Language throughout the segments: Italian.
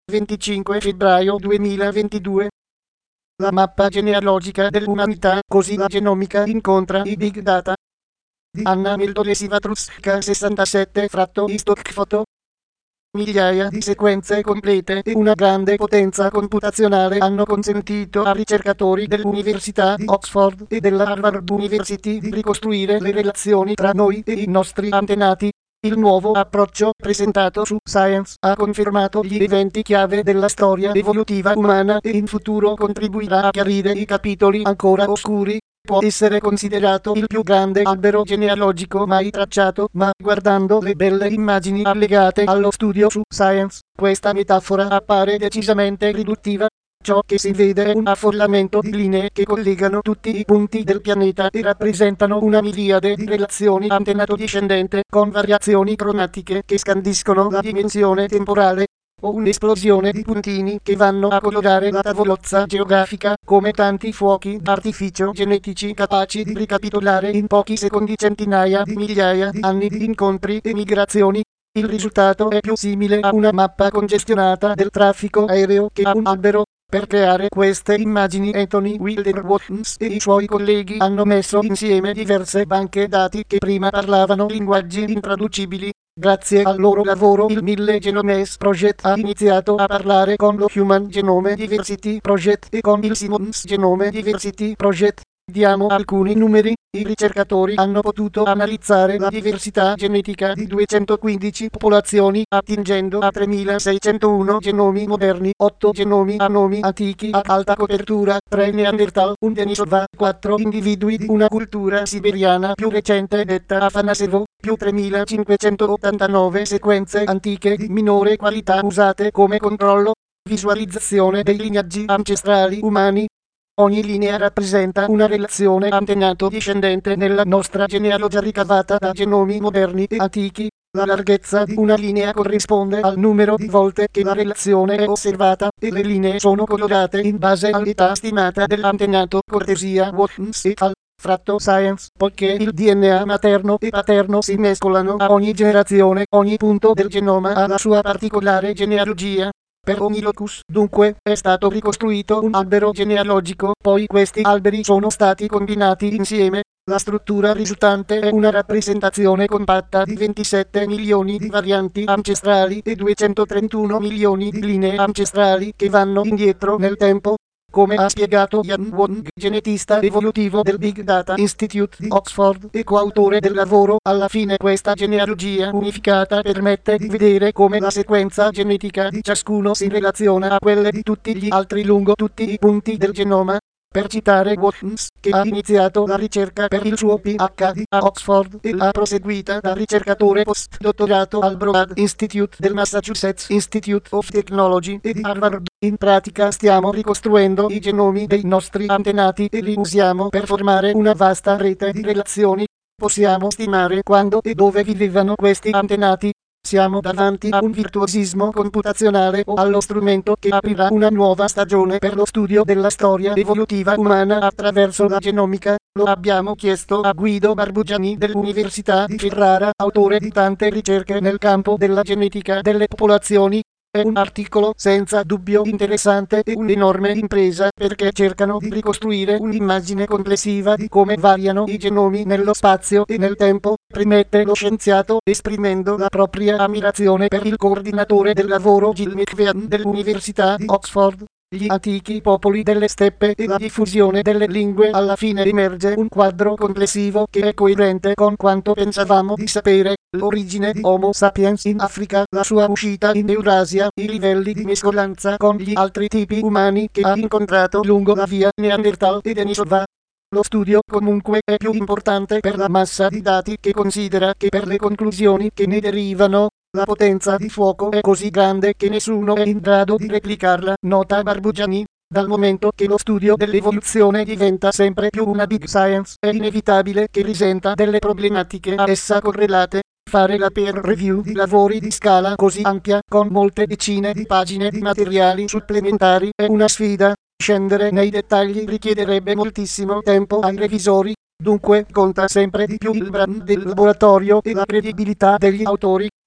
25 febbraio 2022. La mappa genealogica dell'umanità, così la genomica incontra i big data. Di Anna Mildoresiva-Truska 67 stock photo. Migliaia di sequenze complete e una grande potenza computazionale hanno consentito a ricercatori dell'Università di Oxford e della Harvard University di ricostruire le relazioni tra noi e i nostri antenati. Il nuovo approccio presentato su Science ha confermato gli eventi chiave della storia evolutiva umana e in futuro contribuirà a chiarire i capitoli ancora oscuri. Può essere considerato il più grande albero genealogico mai tracciato, ma guardando le belle immagini allegate allo studio su Science, questa metafora appare decisamente riduttiva. Ciò che si vede è un affollamento di linee che collegano tutti i punti del pianeta e rappresentano una miriade di relazioni antenato-discendente con variazioni cromatiche che scandiscono la dimensione temporale, o un'esplosione di puntini che vanno a colorare la tavolozza geografica come tanti fuochi d'artificio genetici capaci di ricapitolare in pochi secondi centinaia di migliaia di anni di incontri e migrazioni. Il risultato è più simile a una mappa congestionata del traffico aereo che a un albero. Per creare queste immagini Anthony Wilder-Watkins e i suoi colleghi hanno messo insieme diverse banche dati che prima parlavano linguaggi intraducibili. Grazie al loro lavoro il 1000 Genomes Project ha iniziato a parlare con lo Human Genome Diversity Project e con il Simmons Genome Diversity Project. Diamo alcuni numeri. I ricercatori hanno potuto analizzare la diversità genetica di 215 popolazioni, attingendo a 3601 genomi moderni, 8 genomi anomi antichi ad alta copertura, 3 Neanderthal, un Denisova, 4 individui di una cultura siberiana più recente detta Afanasevo, più 3589 sequenze antiche di minore qualità usate come controllo. Visualizzazione dei lignaggi ancestrali umani. Ogni linea rappresenta una relazione antenato-discendente nella nostra genealogia ricavata da genomi moderni e antichi. La larghezza di una linea corrisponde al numero di volte che la relazione è osservata, e le linee sono colorate in base all'età stimata dell'antenato. Cortesia Watkins et al. Fratto Science, poiché il DNA materno e paterno si mescolano a ogni generazione, ogni punto del genoma ha la sua particolare genealogia. Per ogni locus, dunque, è stato ricostruito un albero genealogico, poi questi alberi sono stati combinati insieme. La struttura risultante è una rappresentazione compatta di 27 milioni di varianti ancestrali e 231 milioni di linee ancestrali che vanno indietro nel tempo. Come ha spiegato Ian Wong, genetista evolutivo del Big Data Institute di Oxford e coautore del lavoro, alla fine questa genealogia unificata permette di vedere come la sequenza genetica di ciascuno si relaziona a quelle di tutti gli altri lungo tutti i punti del genoma. Per citare Watkins, che ha iniziato la ricerca per il suo PhD a Oxford e l'ha proseguita da ricercatore postdottorato al Broad Institute del Massachusetts Institute of Technology e di Harvard. In pratica stiamo ricostruendo i genomi dei nostri antenati e li usiamo per formare una vasta rete di relazioni. Possiamo stimare quando e dove vivevano questi antenati. Siamo davanti a un virtuosismo computazionale o allo strumento che aprirà una nuova stagione per lo studio della storia evolutiva umana attraverso la genomica. Lo abbiamo chiesto a Guido Barbugiani dell'Università di Ferrara, autore di tante ricerche nel campo della genetica delle popolazioni. È un articolo senza dubbio interessante e un'enorme impresa perché cercano di ricostruire un'immagine complessiva di come variano i genomi nello spazio e nel tempo, premette lo scienziato esprimendo la propria ammirazione per il coordinatore del lavoro Jill McVean dell'Università di Oxford. Gli antichi popoli delle steppe e la diffusione delle lingue. Alla fine emerge un quadro complessivo che è coerente con quanto pensavamo di sapere. L'origine di Homo sapiens in Africa, la sua uscita in Eurasia, i livelli di mescolanza con gli altri tipi umani che ha incontrato lungo la via Neanderthal e Denisova. Lo studio comunque è più importante per la massa di dati che considera che per le conclusioni che ne derivano. La potenza di fuoco è così grande che nessuno è in grado di replicarla, nota Barbugiani. Dal momento che lo studio dell'evoluzione diventa sempre più una big science, è inevitabile che risenta delle problematiche a essa correlate. Fare la peer review di lavori di scala così ampia, con molte decine di pagine di materiali supplementari, è una sfida. Scendere nei dettagli richiederebbe moltissimo tempo ai revisori. Dunque conta sempre di più il brand del laboratorio e la credibilità degli autori.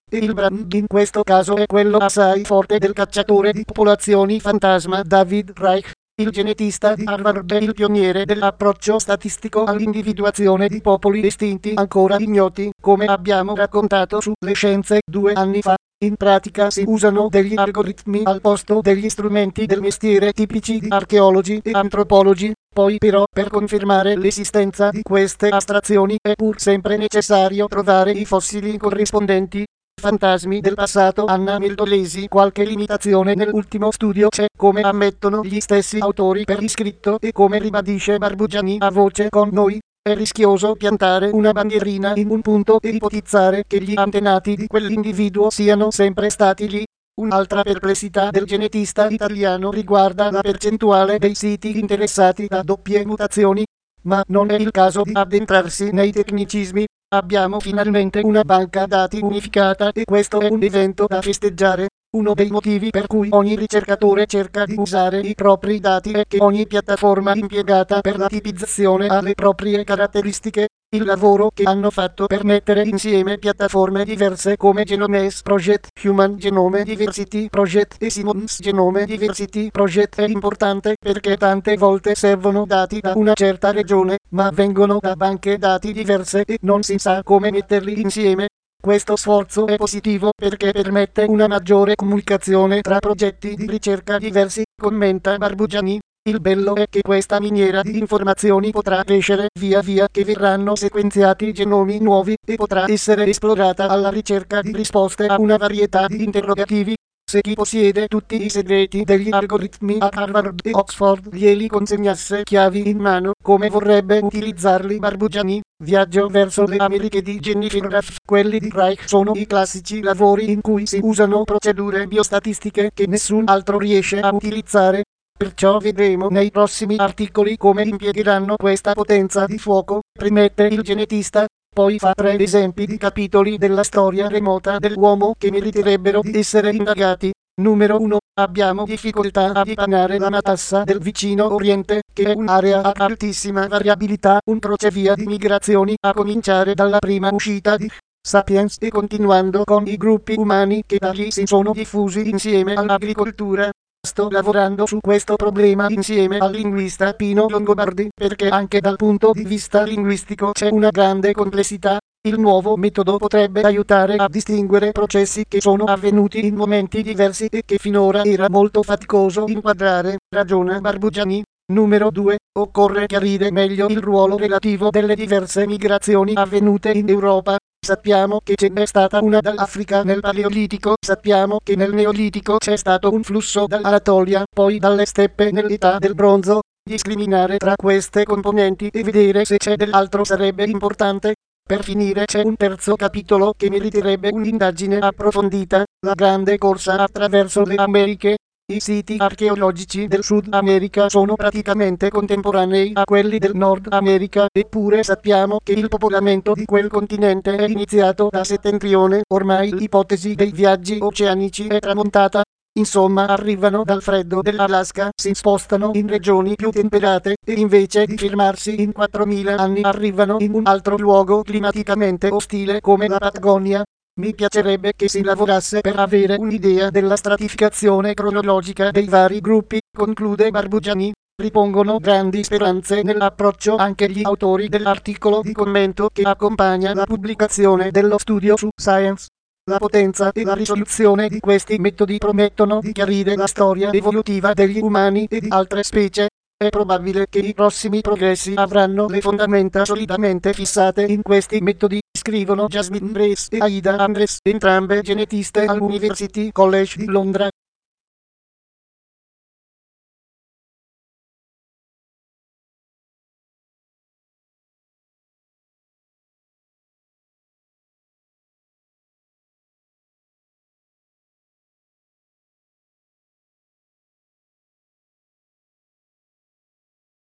e il brand in questo caso è quello assai forte del cacciatore di popolazioni fantasma David Reich. Il genetista di Harvard è il pioniere dell'approccio statistico all'individuazione di popoli estinti ancora ignoti, come abbiamo raccontato su Le Scienze 2 anni fa. In pratica si usano degli algoritmi al posto degli strumenti del mestiere tipici di archeologi e antropologi. Poi però per confermare l'esistenza di queste astrazioni è pur sempre necessario trovare i fossili corrispondenti. Fantasmi del passato hanno Mildolesi qualche limitazione nell'ultimo studio c'è, come ammettono gli stessi autori per iscritto e come ribadisce Barbugiani a voce con noi. È rischioso piantare una bandierina in un punto e ipotizzare che gli antenati di quell'individuo siano sempre stati lì. Un'altra perplessità del genetista italiano riguarda la percentuale dei siti interessati da doppie mutazioni, ma non è il caso di addentrarsi nei tecnicismi. Abbiamo finalmente una banca dati unificata e questo è un evento da festeggiare. Uno dei motivi per cui ogni ricercatore cerca di usare i propri dati è che ogni piattaforma impiegata per la tipizzazione ha le proprie caratteristiche. Il lavoro che hanno fatto per mettere insieme piattaforme diverse come Genomes Project, Human Genome Diversity Project e Simmons Genome Diversity Project è importante perché tante volte servono dati da una certa regione, ma vengono da banche dati diverse e non si sa come metterli insieme. Questo sforzo è positivo perché permette una maggiore comunicazione tra progetti di ricerca diversi, commenta Barbugiani. Il bello è che questa miniera di informazioni potrà crescere via via che verranno sequenziati genomi nuovi e potrà essere esplorata alla ricerca di risposte a una varietà di interrogativi. Se chi possiede tutti i segreti degli algoritmi a Harvard e Oxford glieli consegnasse chiavi in mano, come vorrebbe utilizzarli Barbugiani? Viaggio verso le Americhe di Jennifer Ruff. Quelli di Reich sono i classici lavori in cui si usano procedure biostatistiche che nessun altro riesce a utilizzare. Perciò vedremo nei prossimi articoli come impiegheranno questa potenza di fuoco, primette il genetista. Poi fa 3 esempi di capitoli della storia remota dell'uomo che meriterebbero di essere indagati. Numero 1. Abbiamo difficoltà a dipanare la matassa del vicino Oriente, che è un'area ad altissima variabilità, un crocevia di migrazioni, a cominciare dalla prima uscita di Sapiens e continuando con i gruppi umani che da lì si sono diffusi insieme all'agricoltura. Sto lavorando su questo problema insieme al linguista Pino Longobardi perché anche dal punto di vista linguistico c'è una grande complessità. Il nuovo metodo potrebbe aiutare a distinguere processi che sono avvenuti in momenti diversi e che finora era molto faticoso inquadrare, ragiona Barbugiani. Numero 2. Occorre chiarire meglio il ruolo relativo delle diverse migrazioni avvenute in Europa. Sappiamo che ce n'è stata una dall'Africa nel Paleolitico, sappiamo che nel Neolitico c'è stato un flusso dall'Anatolia, poi dalle steppe nell'età del bronzo. Discriminare tra queste componenti e vedere se c'è dell'altro sarebbe importante. Per finire c'è un terzo capitolo che meriterebbe un'indagine approfondita, la grande corsa attraverso le Americhe. I siti archeologici del Sud America sono praticamente contemporanei a quelli del Nord America, eppure sappiamo che il popolamento di quel continente è iniziato da settentrione, ormai l'ipotesi dei viaggi oceanici è tramontata. Insomma arrivano dal freddo dell'Alaska, si spostano in regioni più temperate e invece di fermarsi in 4000 anni arrivano in un altro luogo climaticamente ostile come la Patagonia. Mi piacerebbe che si lavorasse per avere un'idea della stratificazione cronologica dei vari gruppi, conclude Barbugiani. Ripongono grandi speranze nell'approccio anche gli autori dell'articolo di commento che accompagna la pubblicazione dello studio su Science. La potenza e la risoluzione di questi metodi promettono di chiarire la storia evolutiva degli umani e di altre specie. È probabile che i prossimi progressi avranno le fondamenta solidamente fissate in questi metodi, scrivono Jasmine Brace e Aida Andres, entrambe genetiste all'University College di Londra.